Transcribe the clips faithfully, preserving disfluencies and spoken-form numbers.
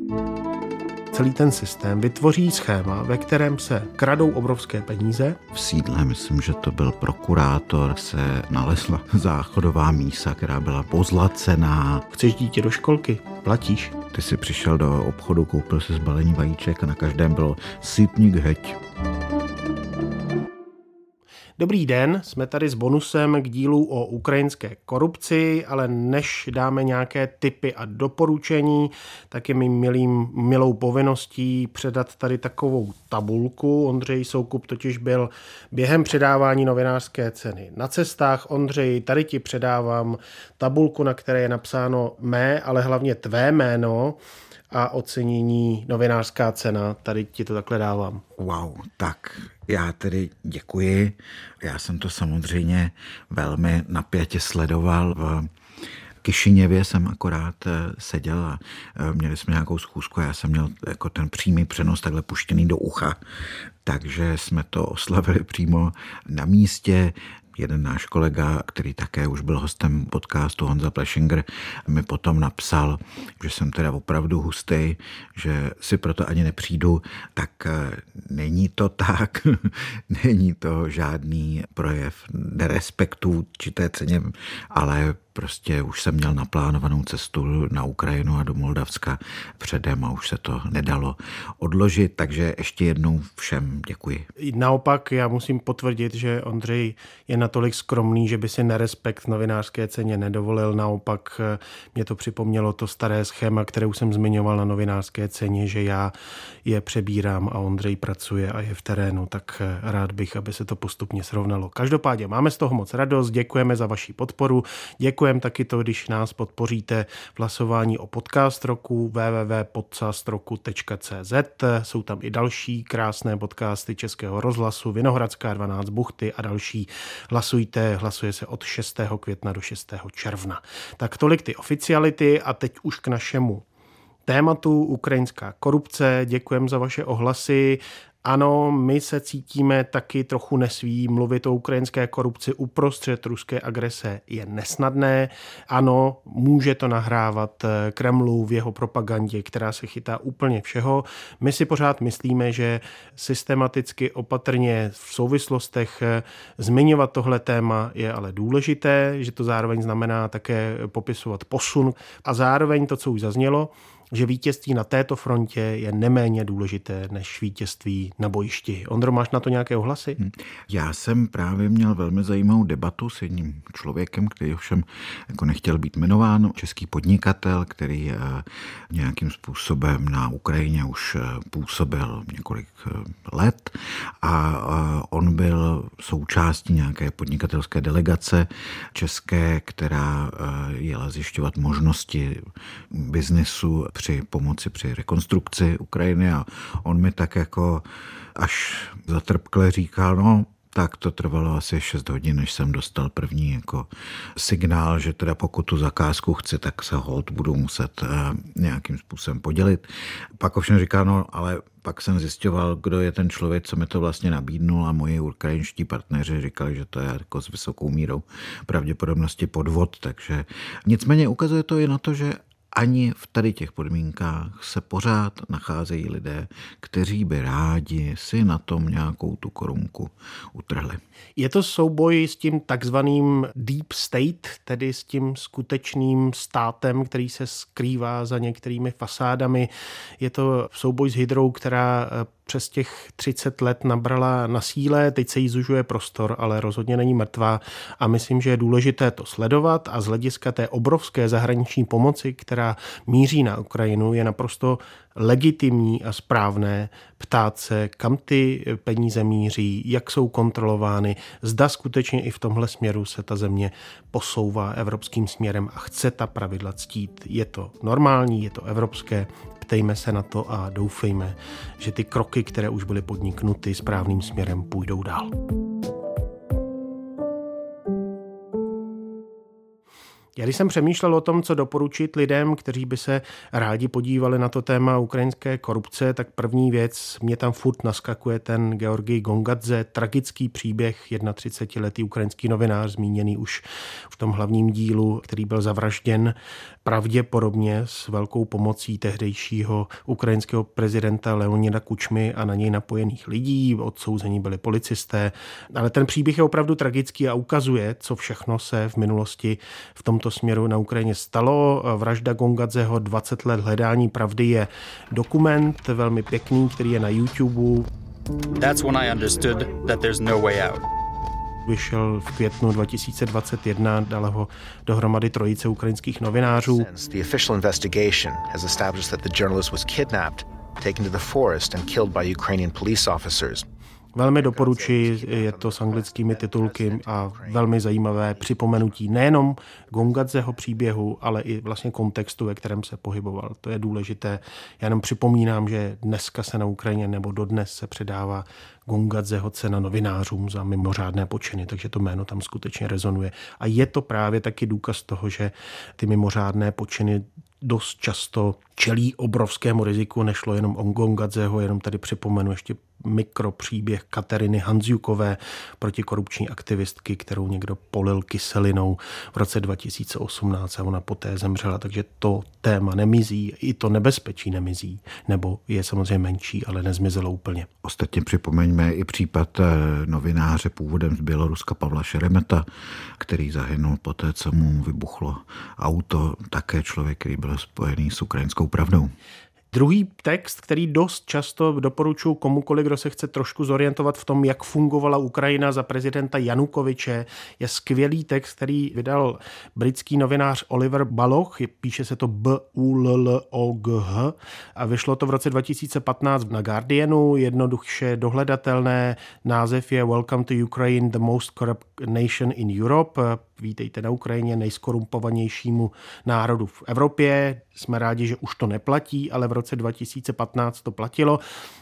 Celý ten systém vytvoří schéma, ve kterém se kradou obrovské peníze. V sídle, myslím, že to byl prokurátor, se nalezla záchodová mísa, která byla pozlacená. Chceš dítě do školky? Platíš. Ty si přišel do obchodu, koupil si zbalení vajíček a na každém bylo sypník heď. Dobrý den, jsme tady s bonusem k dílu o ukrajinské korupci, ale než dáme nějaké tipy a doporučení, tak je mi milým, milou povinností předat tady takovou tabulku. Ondřej Soukup totiž byl během předávání novinářské ceny na cestách. Ondřej, tady ti předávám tabulku, na které je napsáno mé, ale hlavně tvé jméno a ocenění novinářská cena. Tady ti to takhle dávám. Wow, tak já tedy děkuji. Já jsem to samozřejmě velmi napjatě sledoval. V Kišiněvě jsem akorát seděl a měli jsme nějakou schůzku a já jsem měl jako ten přímý přenos takhle puštěný do ucha. Takže jsme to oslavili přímo na místě. Jeden náš kolega, který také už byl hostem podcastu, Honza Pleschinger, mi potom napsal, že jsem teda opravdu hustý, že si proto ani nepřijdu, tak není to tak, není to žádný projev nerespektu či té ceně, ale prostě už jsem měl naplánovanou cestu na Ukrajinu a do Moldavska předem a už se to nedalo odložit, takže ještě jednou všem děkuji. Naopak já musím potvrdit, že Ondřej je natolik skromný, že by si nerespekt novinářské ceně nedovolil. Naopak mě to připomnělo to staré schéma, které už jsem zmiňoval na novinářské ceně, že já je přebírám a Ondřej pracuje a je v terénu, tak rád bych, aby se to postupně srovnalo. Každopádně máme z toho moc radost, děkujeme za vaši podporu, děkujeme taky to, když nás podpoříte v hlasování o podcast roku w w w tečka podcast roku tečka c z. Jsou tam i další krásné podcasty Českého rozhlasu, Vinohradská dvanáct, Buchty a další. Hlasujte, hlasuje se od šestého května do šestého června. Tak tolik ty oficiality a teď už k našemu tématu ukrajinská korupce. Děkujeme za vaše ohlasy. Ano, my se cítíme taky trochu nesví. Mluvit o ukrajinské korupci uprostřed ruské agrese je nesnadné. Ano, může to nahrávat Kremlu v jeho propagandě, která se chytá úplně všeho. My si pořád myslíme, že systematicky opatrně v souvislostech zmiňovat tohle téma je ale důležité, že to zároveň znamená také popisovat posun a zároveň to, co už zaznělo, že vítězství na této frontě je neméně důležité než vítězství na bojišti. Ondro, máš na to nějaké ohlasy? Já jsem právě měl velmi zajímavou debatu s jedním člověkem, který ovšem jako nechtěl být jmenován, český podnikatel, který nějakým způsobem na Ukrajině už působil několik let a on byl součástí nějaké podnikatelské delegace české, která jela zjišťovat možnosti biznesu při pomoci při rekonstrukci Ukrajiny a on mi tak jako až zatrpkle říkal, no tak to trvalo asi šest hodin, než jsem dostal první jako signál, že teda pokud tu zakázku chci, tak se holt budu muset nějakým způsobem podělit. Pak ovšem říká, no ale pak jsem zjišťoval, kdo je ten člověk, co mi to vlastně nabídnul a moji ukrajinští partneři říkali, že to je jako s vysokou mírou pravděpodobnosti podvod, takže nicméně ukazuje to i na to, že ani v tady těch podmínkách se pořád nacházejí lidé, kteří by rádi si na tom nějakou tu korunku utrhli. Je to souboj s tím takzvaným deep state, tedy s tím skutečným státem, který se skrývá za některými fasádami. Je to souboj s hydrou, která přes těch třicet let nabrala na síle, teď se jí zužuje prostor, ale rozhodně není mrtvá a myslím, že je důležité to sledovat a z hlediska té obrovské zahraniční pomoci, která míří na Ukrajinu, je naprosto legitimní a správné ptát se, kam ty peníze míří, jak jsou kontrolovány, zda skutečně i v tomhle směru se ta země posouvá evropským směrem a chce ta pravidla ctít. Je to normální, je to evropské, ptejme se na to a doufejme, že ty kroky, které už byly podniknuty správným směrem, půjdou dál. Já když jsem přemýšlel o tom, co doporučit lidem, kteří by se rádi podívali na to téma ukrajinské korupce, tak první věc, mě tam furt naskakuje ten Georgij Gongadze, tragický příběh, třicetiletý ukrajinský novinář, zmíněný už v tom hlavním dílu, který byl zavražděn pravděpodobně s velkou pomocí tehdejšího ukrajinského prezidenta Leonida Kučmy a na něj napojených lidí. Odsouzení byli policisté, ale ten příběh je opravdu tragický a ukazuje, co všechno se v minulosti v tomto směru na Ukrajině stalo. Vražda Gongadzeho, dvacet let hledání pravdy, je dokument velmi pěkný, který je na YouTube. That's when I understood that there's no way out. Vyšel v květnu dva tisíce dvacet jedna, dala ho dohromady trojice ukrajinských novinářů. The official investigation has established that the journalist was kidnapped, taken to the forest and killed by Ukrainian police officers. Velmi doporučuji, je to s anglickými titulky a velmi zajímavé připomenutí nejenom Gongadzeho příběhu, ale i vlastně kontextu, ve kterém se pohyboval. To je důležité. Já jenom připomínám, že dneska se na Ukrajině nebo dodnes se předává Gongadzeho cena novinářům za mimořádné počiny, takže to jméno tam skutečně rezonuje. A je to právě taky důkaz toho, že ty mimořádné počiny dost často čelí obrovskému riziku. Nešlo jenom o Gongadzeho, jenom tady připomenu ještě mikropříběh Kateřiny Handziukové, protikorupční aktivistky, kterou někdo polil kyselinou v roce dva tisíce osmnáct a ona poté zemřela. Takže to téma nemizí, i to nebezpečí nemizí, nebo je samozřejmě menší, ale nezmizelo úplně. Ostatně připomeňme i případ novináře původem z Běloruska Pavla Šeremeta, který zahynul poté, co mu vybuchlo auto, také člověk, který byl spojený s ukrajinskou pravdou. Druhý text, který dost často doporučuji komukoliv, kdo se chce trošku zorientovat v tom, jak fungovala Ukrajina za prezidenta Janukovyče, je skvělý text, který vydal britský novinář Oliver Baloch, píše se to B U L L O G H a vyšlo to v roce dva tisíce patnáct na Guardianu, jednoduše dohledatelné, název je Welcome to Ukraine, the most corrupt nation in Europe. Vítejte na Ukrajině, nejskorumpovanějšímu národu v Evropě. Jsme rádi, že už to neplatí, ale v roce dva tisíce patnáct to platilo.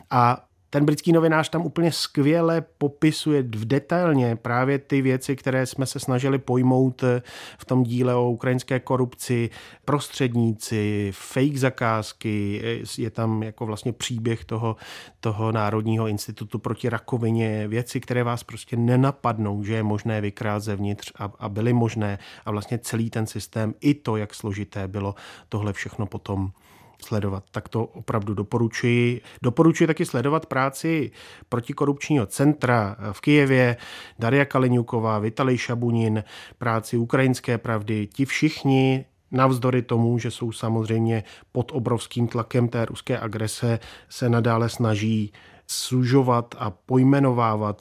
A ten britský novinář tam úplně skvěle popisuje v detailně právě ty věci, které jsme se snažili pojmout v tom díle o ukrajinské korupci, prostředníci, fake zakázky, je tam jako vlastně příběh toho, toho Národního institutu proti rakovině, věci, které vás prostě nenapadnou, že je možné vykrát zevnitř a, a byly možné a vlastně celý ten systém, i to, jak složité bylo tohle všechno potom sledovat. Tak to opravdu doporučuji. Doporučuji taky sledovat práci protikorupčního centra v Kyjevě, Daria Kaliňuková, Vitalij Šabunin, práci Ukrajinské pravdy. Ti všichni navzdory tomu, že jsou samozřejmě pod obrovským tlakem té ruské agrese, se nadále snaží sužovat a pojmenovávat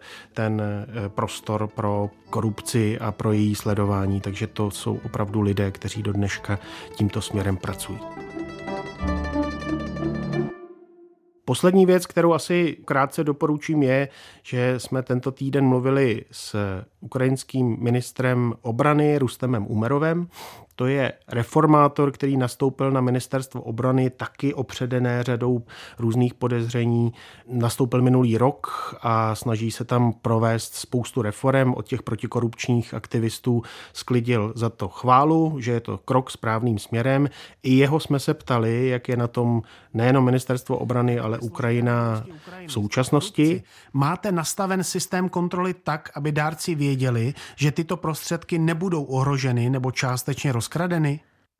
ten prostor pro korupci a pro její sledování. Takže to jsou opravdu lidé, kteří do dneška tímto směrem pracují. Poslední věc, kterou asi krátce doporučím, je, že jsme tento týden mluvili s ukrajinským ministrem obrany Rustemem Umerovem. To je reformátor, který nastoupil na ministerstvo obrany taky opředené řadou různých podezření. Nastoupil minulý rok a snaží se tam provést spoustu reforem. Od těch protikorupčních aktivistů sklidil za to chválu, že je to krok správným směrem. I jeho jsme se ptali, jak je na tom nejenom ministerstvo obrany, ale Ukrajina v současnosti. Máte nastaven systém kontroly tak, aby dárci věděli, že tyto prostředky nebudou ohroženy nebo částečně rozkradeny?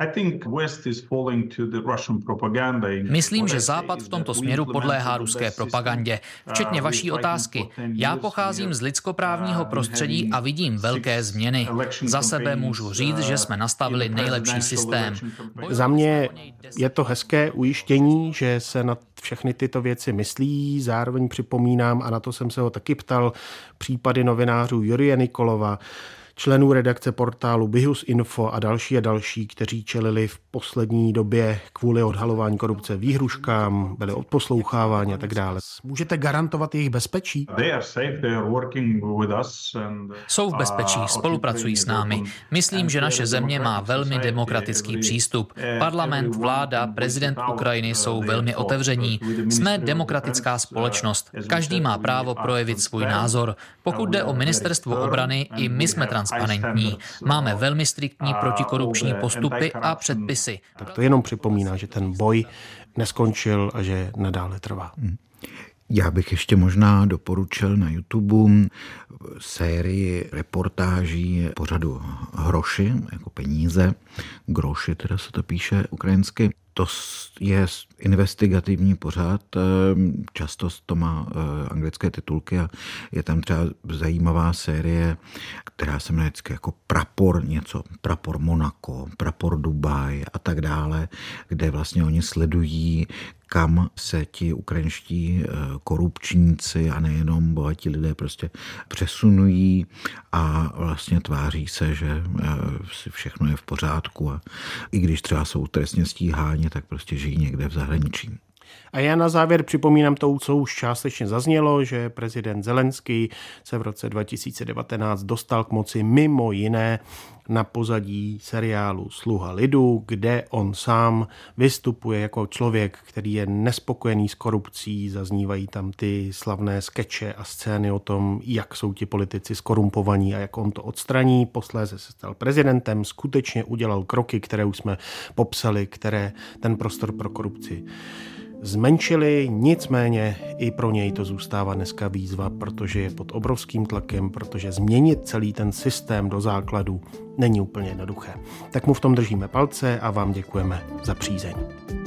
Myslím, že Západ v tomto směru podléhá ruské propagandě, včetně vaší otázky. Já pocházím z lidskoprávního prostředí a vidím velké změny. Za sebe můžu říct, že jsme nastavili nejlepší systém. Za mě je to hezké ujištění, že se na všechny tyto věci myslí. Zároveň připomínám, a na to jsem se ho taky ptal, případy novinářů Jurije Nikolova, členů redakce portálu Bihus Info a další a další, kteří čelili v poslední době kvůli odhalování korupce výhruškám, byli odposloucháváni a tak dále. Můžete garantovat jejich bezpečí? Jsou v bezpečí, spolupracují s námi. Myslím, že naše země má velmi demokratický přístup. Parlament, vláda, prezident Ukrajiny jsou velmi otevření. Jsme demokratická společnost. Každý má právo projevit svůj názor. Pokud jde o ministerstvo obrany, i my jsme transparentní. transparentní. Máme velmi striktní protikorupční postupy a předpisy. Tak to jenom připomíná, že ten boj neskončil a že nadále trvá. Hmm. Já bych ještě možná doporučil na YouTube sérii reportáží pořadu Hroši, jako peníze, groši, teda se to píše ukrajinsky. To je investigativní pořad, často to má anglické titulky a je tam třeba zajímavá série, která se jmenuje vždycky jako Prapor něco, Prapor Monako, Prapor Dubaj a tak dále, kde vlastně oni sledují, kam se ti ukrajinští korupčníci a nejenom bohatí lidé prostě přesunují a vlastně tváří se, že všechno je v pořádku a i když třeba jsou trestně stíháni, tak prostě žijí někde v zahraničí. A já na závěr připomínám to, co už částečně zaznělo, že prezident Zelenský se v roce dva tisíce devatenáct dostal k moci mimo jiné na pozadí seriálu Sluha lidu, kde on sám vystupuje jako člověk, který je nespokojený s korupcí, zaznívají tam ty slavné skeče a scény o tom, jak jsou ti politici skorumpovaní a jak on to odstraní. Posléze se stal prezidentem, skutečně udělal kroky, které už jsme popsali, které ten prostor pro korupci zmenšili, nicméně i pro něj to zůstává dneska výzva, protože je pod obrovským tlakem, protože změnit celý ten systém do základu není úplně jednoduché. Tak mu v tom držíme palce a vám děkujeme za přízeň.